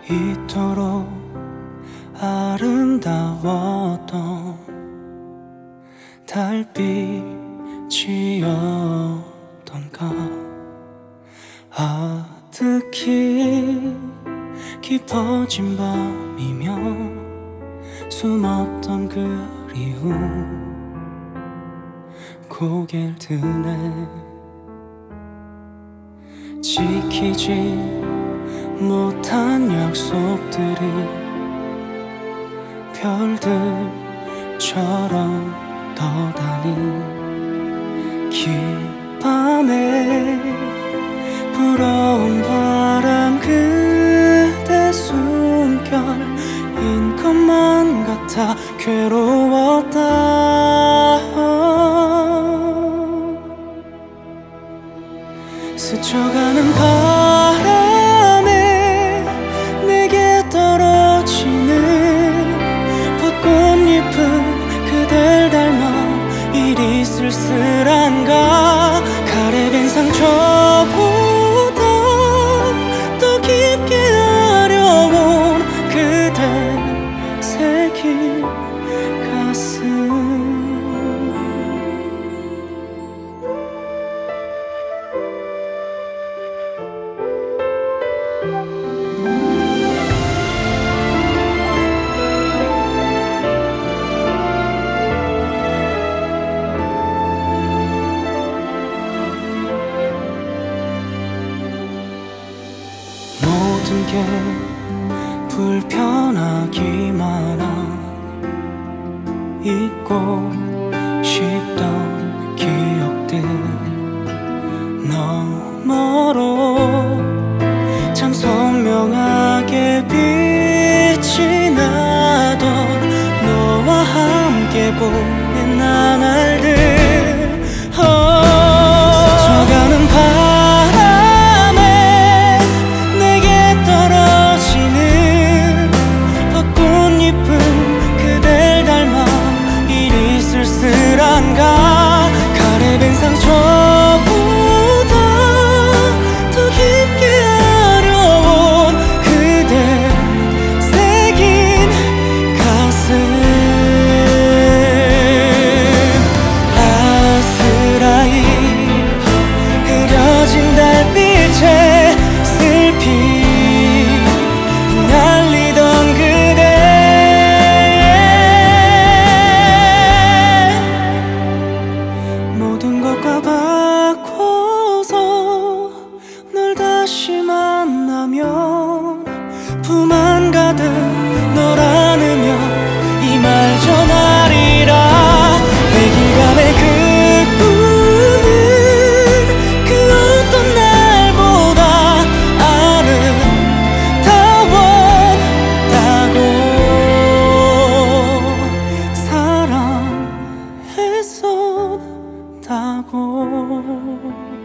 이토록 아름다웠던 달빛이었던가. 아득히 깊어진 밤이며 숨었던 그리움 고개를 드네. 지키지 못한 약속들이 별들처럼 떠다니 긴 밤에 불어온 바람 그대 숨결인 것만 같아 괴로웠다. 스쳐가는 바람에 내게 떨어지는 벚꽃잎은 그댈 닮아 이리 쓸쓸한가. 가래밴 상처보다 더 깊게 아려온 그대 새긴 가슴. 모든 게 불편하기만 한 잊고 싶던 기억들 너머로 참 선명하게 빛이 나던 너와 함께 보낸 나날들. 스쳐가는 바람에 내게 떨어지는 벚꽃잎은 그댈 닮아 이리 쓸쓸한가. 가래밴 상처보다 더 깊게 아려온 그대 새긴 가슴. 아스라이 흐려진 달빛에 슬피 날리던 그대. 모든 것과 바꿔서 널 다시 만나면 품 한가득 널 안으며 이 말 전하리라. 내 길감의 그 꿈은 그 어떤 날보다 아름다웠다고. 사랑했었다고.